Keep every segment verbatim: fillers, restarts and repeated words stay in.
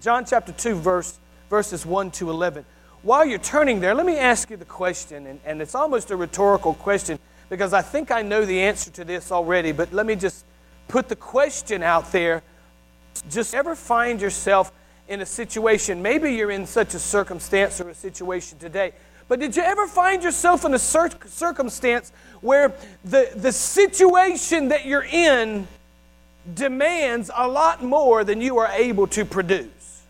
John chapter two, verse, verses one to eleven. While you're turning there, let me ask you the question, and, and it's almost a rhetorical question because I think I know the answer to this already, but let me just put the question out there. Just ever find yourself in a situation, maybe you're in such a circumstance or a situation today, but did you ever find yourself in a cir- circumstance where the, the situation that you're in demands a lot more than you are able to produce?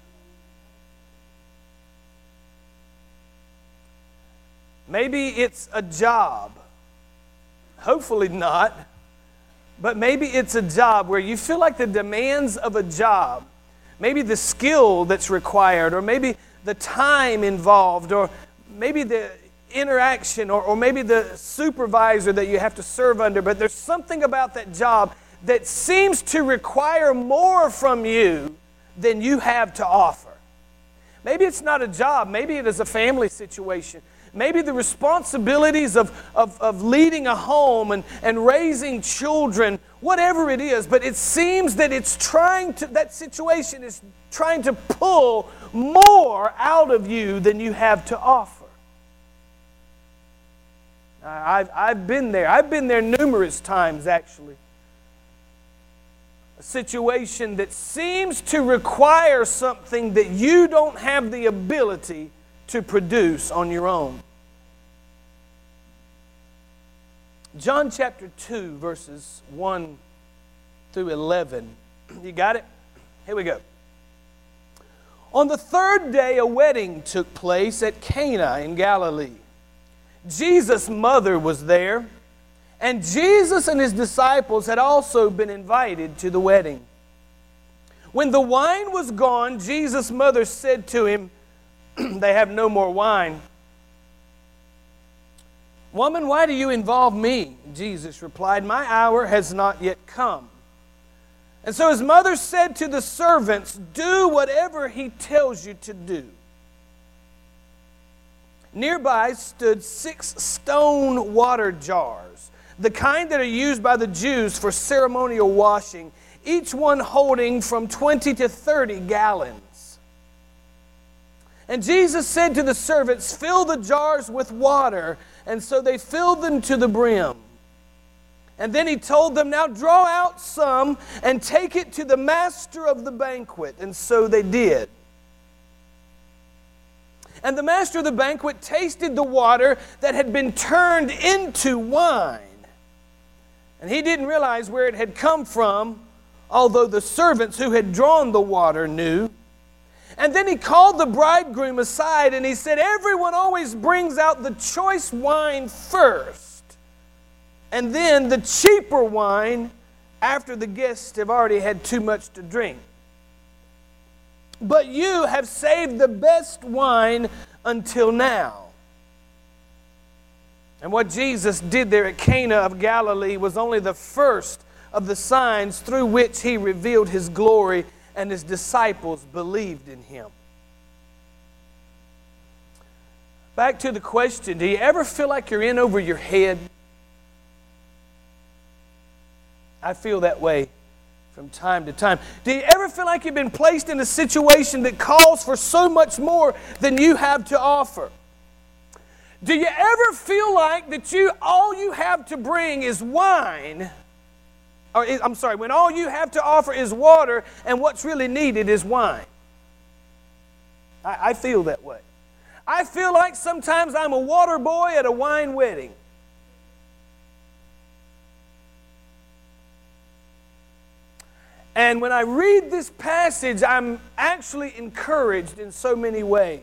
Maybe it's a job. Hopefully not. But maybe it's a job where you feel like the demands of a job, maybe the skill that's required, or maybe the time involved, or maybe the interaction, or, or maybe the supervisor that you have to serve under, but there's something about that job that seems to require more from you than you have to offer. Maybe it's not a job. Maybe it is a family situation. Maybe the responsibilities of, of, of leading a home and, and raising children, whatever it is, but it seems that it's trying to, that situation is trying to pull more out of you than you have to offer. I've, I've been there. I've been there numerous times, actually. A situation that seems to require something that you don't have the ability to produce on your own. John chapter two, verses one through eleven. You got it? Here we go. On the third day, a wedding took place at Cana in Galilee. Jesus' mother was there, and Jesus and his disciples had also been invited to the wedding. When the wine was gone, Jesus' mother said to him, "They have no more wine." "Woman, why do you involve me?" Jesus replied, "My hour has not yet come." And so his mother said to the servants, "Do whatever he tells you to do." Nearby stood six stone water jars, the kind that are used by the Jews for ceremonial washing, each one holding from twenty to thirty gallons. And Jesus said to the servants, "Fill the jars with water." And so they filled them to the brim. And then he told them, "Now draw out some and take it to the master of the banquet." And so they did. And the master of the banquet tasted the water that had been turned into wine. And he didn't realize where it had come from, although the servants who had drawn the water knew. And then he called the bridegroom aside and he said, "Everyone always brings out the choice wine first, and then the cheaper wine after the guests have already had too much to drink. But you have saved the best wine until now." And what Jesus did there at Cana of Galilee was only the first of the signs through which he revealed his glory, and his disciples believed in him. Back to the question, do you ever feel like you're in over your head? I feel that way from time to time. Do you ever feel like you've been placed in a situation that calls for so much more than you have to offer? Do you ever feel like that you all you have to bring is wine? Or, I'm sorry, when all you have to offer is water and what's really needed is wine? I, I feel that way. I feel like sometimes I'm a water boy at a wine wedding. And when I read this passage, I'm actually encouraged in so many ways.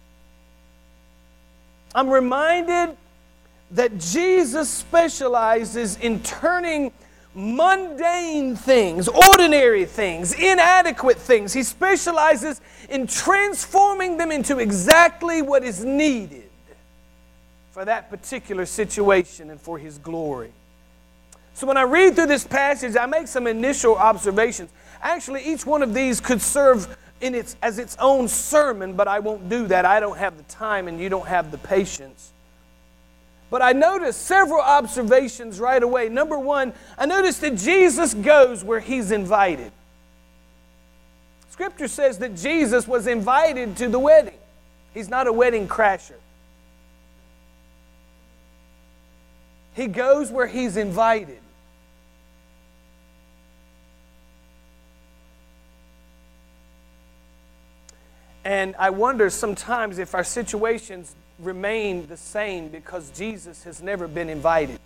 I'm reminded that Jesus specializes in turning mundane things, ordinary things, inadequate things. He specializes in transforming them into exactly what is needed for that particular situation and for His glory. So when I read through this passage, I make some initial observations. Actually, each one of these could serve in its, as its own sermon, but I won't do that. I don't have the time and you don't have the patience. But I noticed several observations right away. Number one, I noticed that Jesus goes where He's invited. Scripture says that Jesus was invited to the wedding. He's not a wedding crasher. He goes where he's invited. And I wonder sometimes if our situations remain the same because Jesus has never been invited.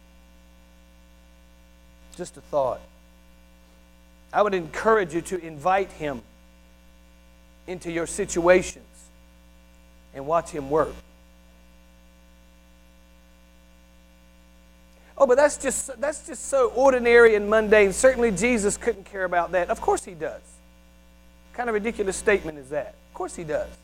Just a thought. I would encourage you to invite him into your situations and watch him work. Oh, but that's just that's just so ordinary and mundane. Certainly Jesus couldn't care about that. Of course he does. What kind of ridiculous statement is that? Of course he does.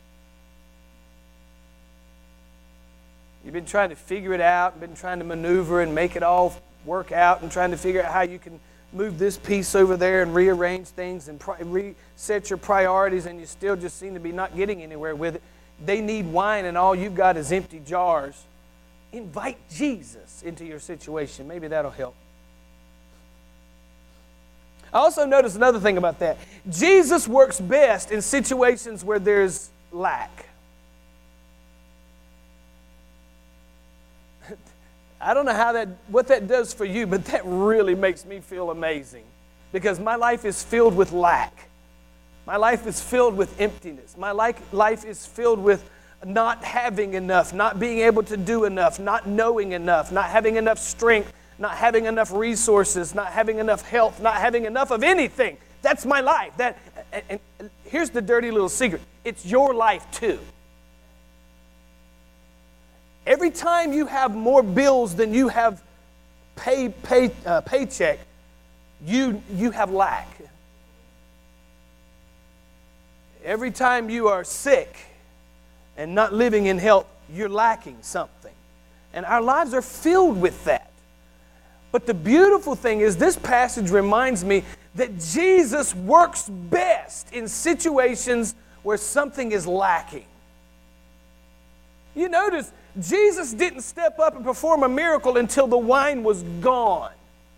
You've been trying to figure it out, been trying to maneuver and make it all work out and trying to figure out how you can move this piece over there and rearrange things and pri- reset your priorities, and you still just seem to be not getting anywhere with it. They need wine and all you've got is empty jars. Invite Jesus into your situation. Maybe that'll help. I also noticed another thing about that. Jesus works best in situations where there's lack. I don't know how that, what that does for you, but that really makes me feel amazing because my life is filled with lack. My life is filled with emptiness. My life, life is filled with not having enough, not being able to do enough, not knowing enough, not having enough strength, not having enough resources, not having enough health, not having enough of anything. That's my life. That, and, and here's the dirty little secret. It's your life too. Every time you have more bills than you have pay, pay, uh, paycheck, you, you have lack. Every time you are sick and not living in health, you're lacking something. And our lives are filled with that. But the beautiful thing is this passage reminds me that Jesus works best in situations where something is lacking. You notice Jesus didn't step up and perform a miracle until the wine was gone.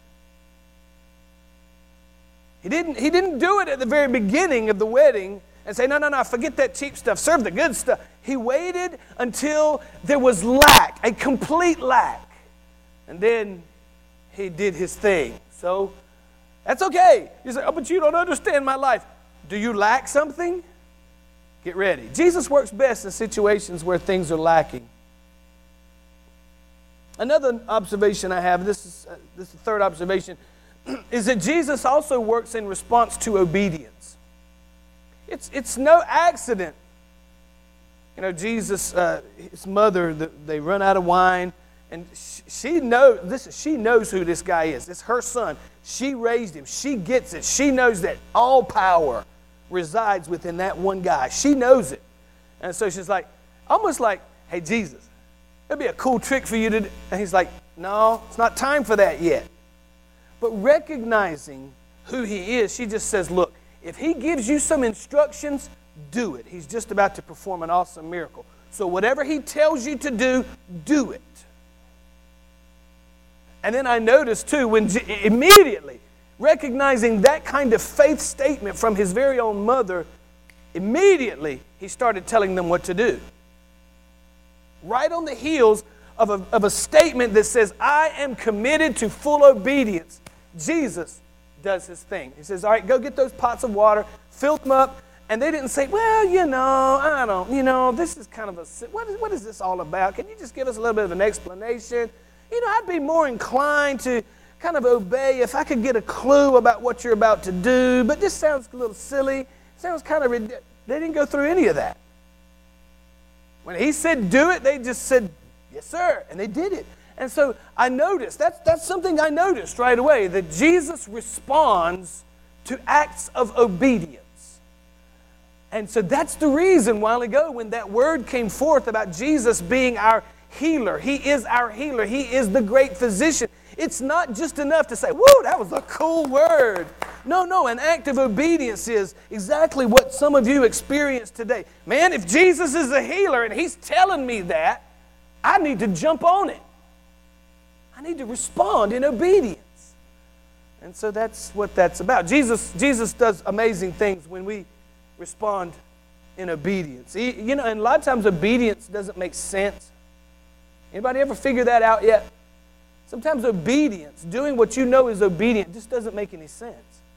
He didn't, he didn't do it at the very beginning of the wedding and say, no, no, no, forget that cheap stuff. Serve the good stuff. He waited until there was lack, a complete lack. And then he did his thing. So that's okay. You say, oh, but you don't understand my life. Do you lack something? Get ready. Jesus works best in situations where things are lacking. Another observation I have, this is, uh, this is the third observation, is that Jesus also works in response to obedience. It's, it's no accident. You know, Jesus, uh, his mother, the, they run out of wine, and she, she, knows, this, she knows who this guy is. It's her son. She raised him. She gets it. She knows that all power resides within that one guy. She knows it. And so she's like, almost like, hey, Jesus, it'd be a cool trick for you to do. And he's like, no, it's not time for that yet. But recognizing who he is, she just says, look, if he gives you some instructions, do it. He's just about to perform an awesome miracle. So whatever he tells you to do, do it. And then I noticed too, when G- immediately recognizing that kind of faith statement from his very own mother, immediately he started telling them what to do. Right on the heels of a, of a statement that says, I am committed to full obedience, Jesus does his thing. He says, all right, go get those pots of water, fill them up. And they didn't say, well, you know, I don't, you know, this is kind of a, what is, what is this all about? Can you just give us a little bit of an explanation? You know, I'd be more inclined to kind of obey if I could get a clue about what you're about to do. But this sounds a little silly. Sounds kind of ridiculous. They didn't go through any of that. When he said do it, they just said, yes, sir. And they did it. And so I noticed, that's, that's something I noticed right away, that Jesus responds to acts of obedience. And so that's the reason a while ago when that word came forth about Jesus being our healer. He is our healer. He is the great physician. It's not just enough to say, whoa, that was a cool word. No, no, an act of obedience is exactly what some of you experience today. Man, if Jesus is a healer and he's telling me that, I need to jump on it. I need to respond in obedience. And so that's what that's about. Jesus, Jesus does amazing things when we respond in obedience. He, you know, and a lot of times obedience doesn't make sense. Anybody ever figure that out yet? Sometimes obedience, doing what you know is obedient, just doesn't make any sense.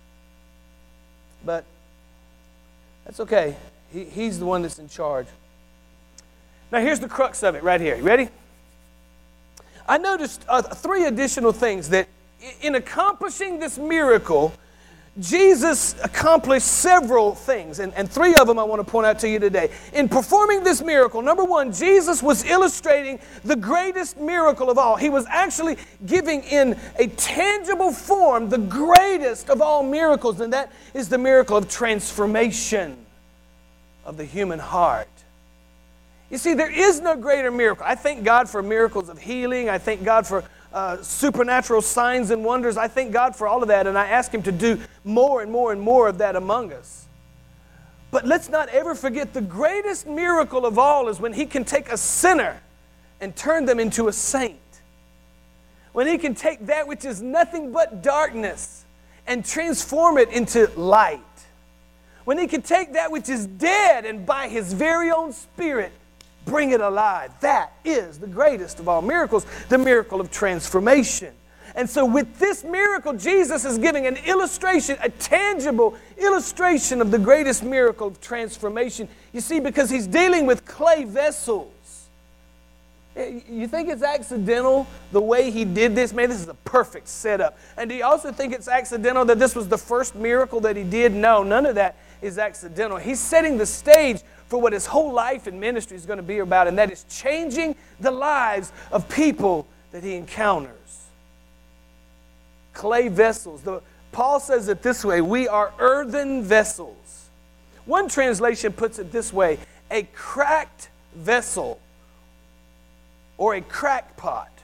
But that's okay. He, he's the one that's in charge. Now here's the crux of it right here. You ready? I noticed uh, three additional things that in accomplishing this miracle, Jesus accomplished several things, and, and three of them I want to point out to you today. In performing this miracle, number one, Jesus was illustrating the greatest miracle of all. He was actually giving in a tangible form the greatest of all miracles, and that is the miracle of transformation of the human heart. You see, there is no greater miracle. I thank God for miracles of healing. I thank God for Uh, supernatural signs and wonders. I thank God for all of that, and I ask Him to do more and more and more of that among us. But let's not ever forget the greatest miracle of all is when He can take a sinner and turn them into a saint. When He can take that which is nothing but darkness and transform it into light. When He can take that which is dead and by His very own Spirit bring it alive. That is the greatest of all miracles, the miracle of transformation. And so with this miracle, Jesus is giving an illustration, a tangible illustration of the greatest miracle of transformation. You see, because He's dealing with clay vessels. You think it's accidental the way He did this? Man, this is a perfect setup. And do you also think it's accidental that this was the first miracle that He did? No, none of that is accidental. He's setting the stage for what His whole life and ministry is going to be about, and that is changing the lives of people that He encounters. Clay vessels. The, Paul says it this way, we are earthen vessels. One translation puts it this way, a cracked vessel or a crackpot.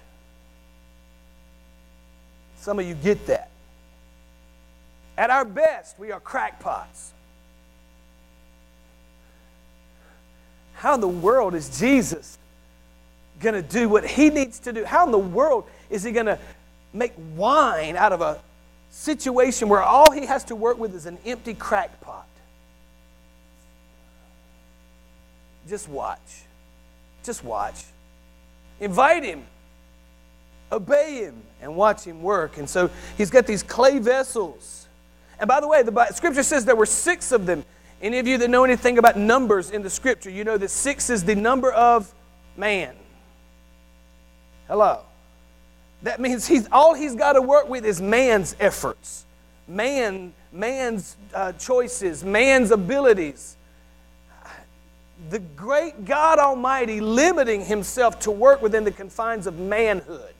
Some of you get that. At our best, we are crackpots. How in the world is Jesus going to do what He needs to do? How in the world is He going to make wine out of a situation where all He has to work with is an empty crack pot? Just watch. Just watch. Invite Him. Obey Him and watch Him work. And so He's got these clay vessels. And by the way, the Scripture says there were six of them. Any of you that know anything about numbers in the Scripture, you know that six is the number of man. Hello. That means he's all he's got to work with is man's efforts, man, man's uh, choices, man's abilities. The great God Almighty limiting Himself to work within the confines of manhood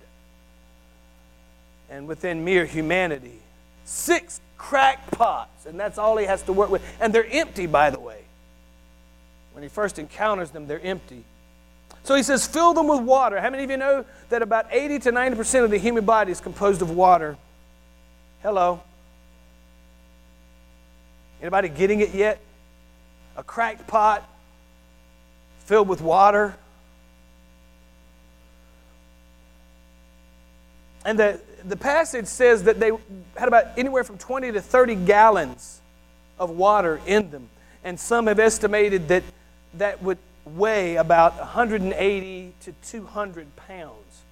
and within mere humanity. Six crackpots, and that's all He has to work with. And they're empty, by the way. When He first encounters them, they're empty. So He says, fill them with water. How many of you know that about eighty to ninety percent of the human body is composed of water? Hello. Anybody getting it yet? A cracked pot filled with water. And the, the passage says that they had about anywhere from twenty to thirty gallons of water in them. And some have estimated that that would weigh about one hundred eighty to two hundred pounds.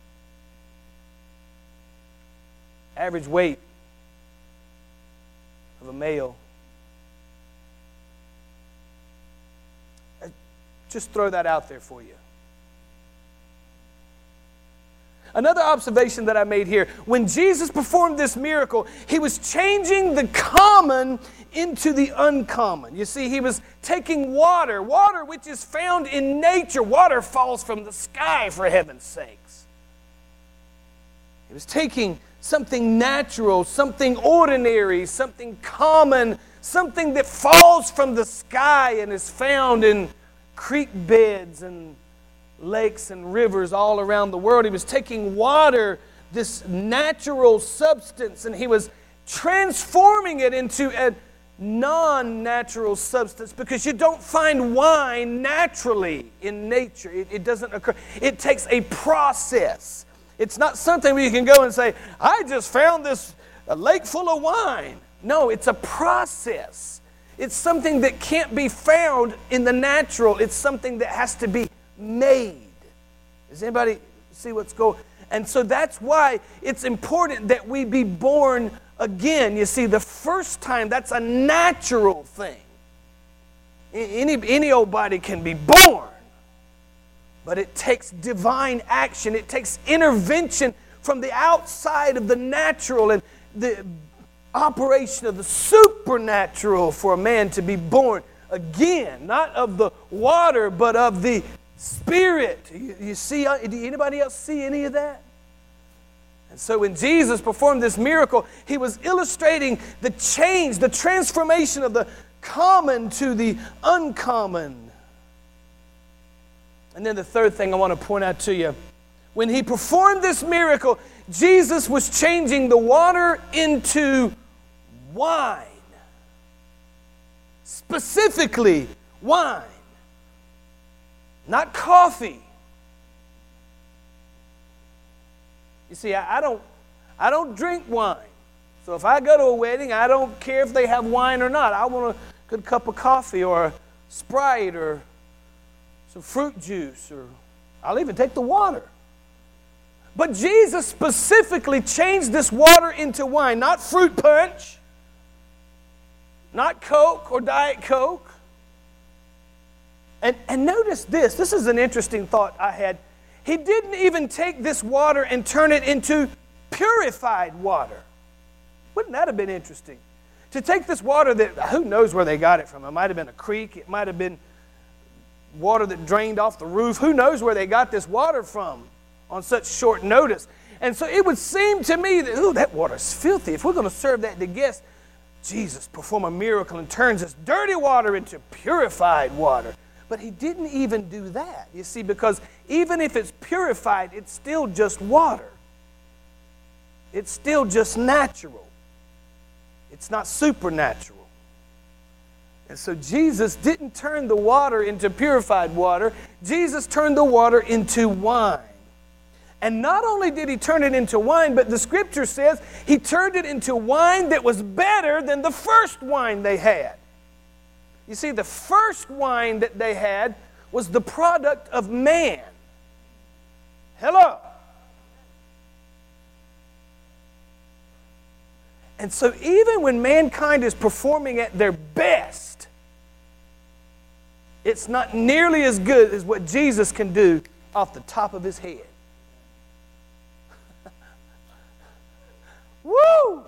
Average weight of a male. Just throw that out there for you. Another observation that I made here, when Jesus performed this miracle, He was changing the common into the uncommon. You see, He was taking water, water which is found in nature. Water falls from the sky, for heaven's sakes. He was taking something natural, something ordinary, something common, something that falls from the sky and is found in creek beds and lakes and rivers all around the world. He was taking water, this natural substance, and He was transforming it into a non-natural substance, because you don't find wine naturally in nature. It, it doesn't occur. It takes a process. It's not something where you can go and say, I just found this a lake full of wine. No, it's a process. It's something that can't be found in the natural. It's something that has to be made. Does anybody see what's going on? And so that's why it's important that we be born again. You see, the first time, that's a natural thing. Any, any old body can be born. But it takes divine action. It takes intervention from the outside of the natural and the operation of the supernatural for a man to be born again. Not of the water, but of the Spirit. You, you see, do anybody else see any of that? And so when Jesus performed this miracle, he was illustrating the change, the transformation of the common to the uncommon. And then the third thing I want to point out to you, when he performed this miracle, Jesus was changing the water into wine. Specifically, wine. Not coffee. You see, I, I don't I don't drink wine. So if I go to a wedding, I don't care if they have wine or not. I want a good cup of coffee or a Sprite or some fruit juice, or I'll even take the water. But Jesus specifically changed this water into wine, not fruit punch, not Coke or Diet Coke. And, and notice this. This is an interesting thought I had. He didn't even take this water and turn it into purified water. Wouldn't that have been interesting? To take this water that, who knows where they got it from? It might have been a creek. It might have been water that drained off the roof. Who knows where they got this water from on such short notice? And so it would seem to me that, ooh, that water's filthy. If we're going to serve that to guests, Jesus perform a miracle and turns this dirty water into purified water. But he didn't even do that, you see, because even if it's purified, it's still just water. It's still just natural. It's not supernatural. And so Jesus didn't turn the water into purified water. Jesus turned the water into wine. And not only did he turn it into wine, but the scripture says he turned it into wine that was better than the first wine they had. You see, the first wine that they had was the product of man. Hello. And so even when mankind is performing at their best, it's not nearly as good as what Jesus can do off the top of his head. Woo!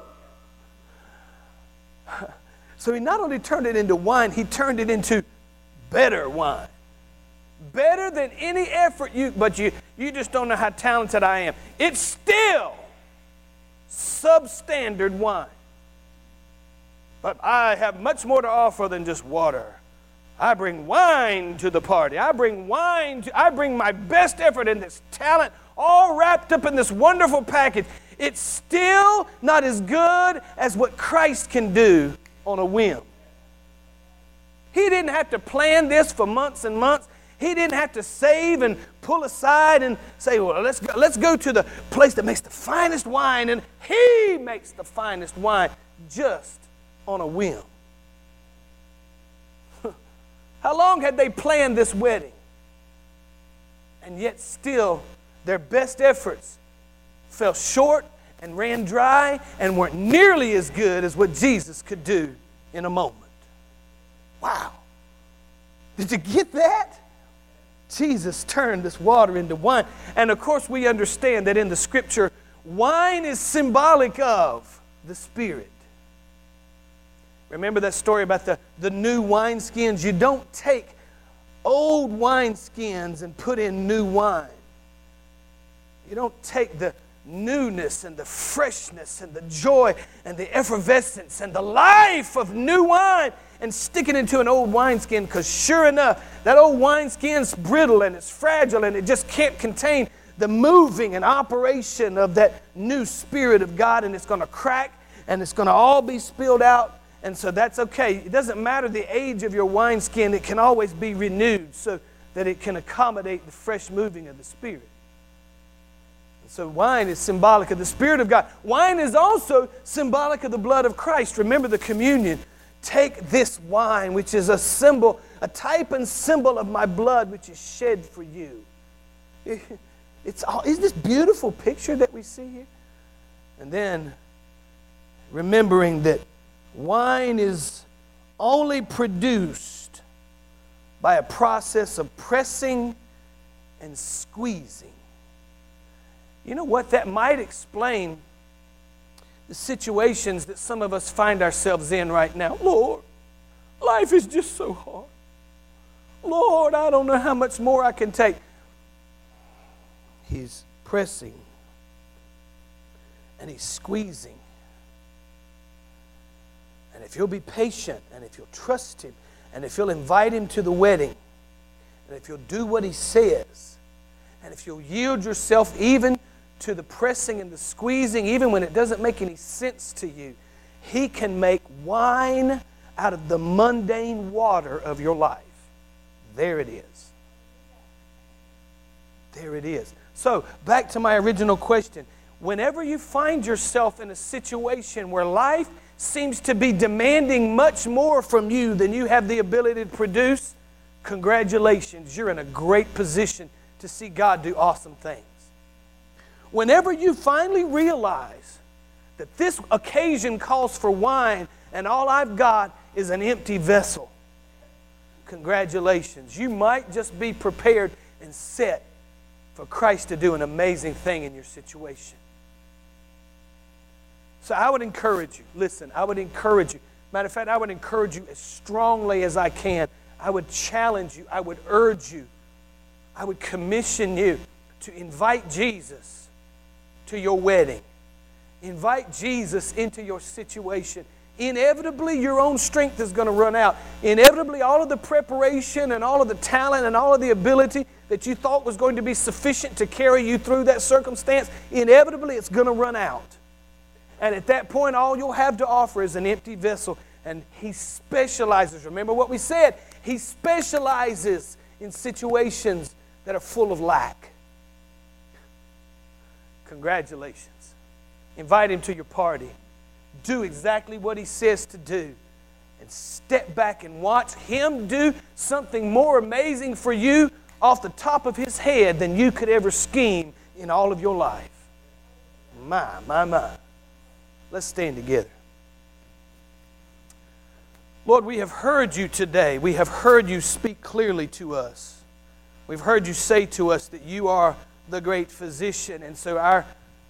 So he not only turned it into wine, he turned it into better wine. Better than any effort you, but you, you just don't know how talented I am. It's still substandard wine. But I have much more to offer than just water. I bring wine to the party. I bring wine to, I bring my best effort and this talent all wrapped up in this wonderful package. It's still not as good as what Christ can do on a whim. He didn't have to plan this for months and months. He didn't have to save and pull aside and say, well, let's go, let's go to the place that makes the finest wine, and he makes the finest wine just on a whim. How long had they planned this wedding? And yet still their best efforts fell short and ran dry and weren't nearly as good as what Jesus could do in a moment. Wow. Did you get that? Jesus turned this water into wine. And of course we understand that in the scripture, wine is symbolic of the Spirit. Remember that story about the, the new wineskins? You don't take old wineskins and put in new wine. You don't take the newness and the freshness and the joy and the effervescence and the life of new wine and stick it into an old wineskin, because sure enough, that old wineskin's brittle and it's fragile and it just can't contain the moving and operation of that new Spirit of God, and it's going to crack and it's going to all be spilled out. And so that's okay. It doesn't matter the age of your wineskin. It can always be renewed so that it can accommodate the fresh moving of the Spirit. So wine is symbolic of the Spirit of God. Wine is also symbolic of the blood of Christ. Remember the communion. Take this wine, which is a symbol, a type and symbol of my blood, which is shed for you. It's all, isn't this beautiful picture that we see here? And then remembering that wine is only produced by a process of pressing and squeezing. You know what? That might explain the situations that some of us find ourselves in right now. Lord, life is just so hard. Lord, I don't know how much more I can take. He's pressing and he's squeezing. And if you'll be patient and if you'll trust him and if you'll invite him to the wedding and if you'll do what he says and if you'll yield yourself even to the pressing and the squeezing, even when it doesn't make any sense to you, he can make wine out of the mundane water of your life. There it is. There it is. So, back to my original question. Whenever you find yourself in a situation where life seems to be demanding much more from you than you have the ability to produce, congratulations, you're in a great position to see God do awesome things. Whenever you finally realize that this occasion calls for wine and all I've got is an empty vessel, congratulations. You might just be prepared and set for Christ to do an amazing thing in your situation. So I would encourage you, listen, I would encourage you. Matter of fact, I would encourage you as strongly as I can. I would challenge you. I would urge you. I would commission you to invite Jesus to your wedding. Invite Jesus into your situation. Inevitably, your own strength is going to run out. Inevitably, all of the preparation and all of the talent and all of the ability that you thought was going to be sufficient to carry you through that circumstance, inevitably, it's going to run out. And at that point, all you'll have to offer is an empty vessel. And he specializes. Remember what we said? He specializes in situations that are full of lack. Congratulations. Invite him to your party. Do exactly what he says to do. And step back and watch him do something more amazing for you off the top of his head than you could ever scheme in all of your life. My, my, my. Let's stand together. Lord, we have heard you today. We have heard you speak clearly to us. We've heard you say to us that you are the great physician, and so our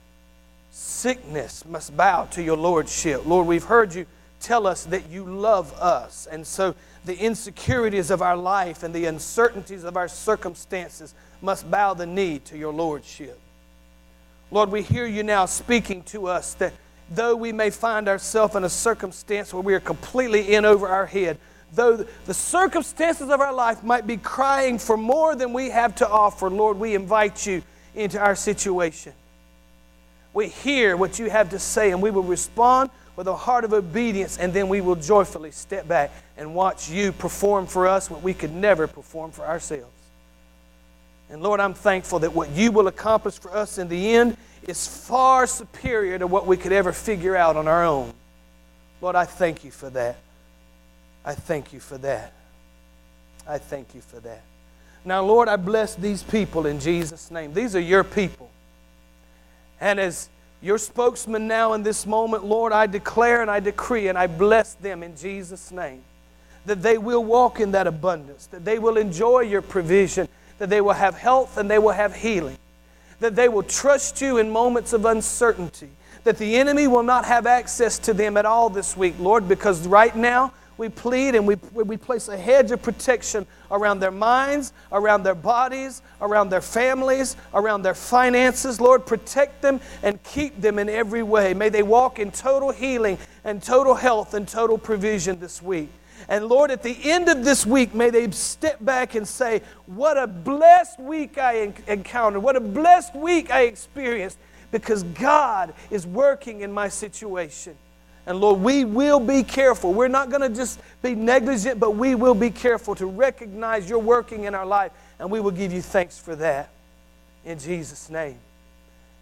sickness must bow to your lordship. Lord, we've heard you tell us that you love us, and so the insecurities of our life and the uncertainties of our circumstances must bow the knee to your lordship. Lord, we hear you now speaking to us that though we may find ourselves in a circumstance where we are completely in over our head, though the circumstances of our life might be crying for more than we have to offer, Lord, we invite you into our situation. We hear what you have to say, and we will respond with a heart of obedience, and then we will joyfully step back and watch you perform for us what we could never perform for ourselves. And Lord, I'm thankful that what you will accomplish for us in the end is far superior to what we could ever figure out on our own. Lord, I thank you for that. I thank you for that. I thank you for that. Now, Lord, I bless these people in Jesus' name. These are your people. And as your spokesman now in this moment, Lord, I declare and I decree and I bless them in Jesus' name, that they will walk in that abundance, that they will enjoy your provision, that they will have health and they will have healing, that they will trust you in moments of uncertainty, that the enemy will not have access to them at all this week, Lord, because right now we plead and we, we place a hedge of protection around their minds, around their bodies, around their families, around their finances. Lord, protect them and keep them in every way. May they walk in total healing and total health and total provision this week. And Lord, at the end of this week, may they step back and say, what a blessed week I encountered. What a blessed week I experienced, because God is working in my situation. And Lord, we will be careful. We're not going to just be negligent, but we will be careful to recognize you're working in our life. And we will give you thanks for that. In Jesus' name.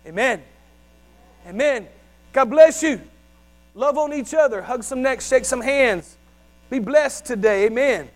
Amen. Amen. God bless you. Love on each other. Hug some necks, shake some hands. Be blessed today. Amen.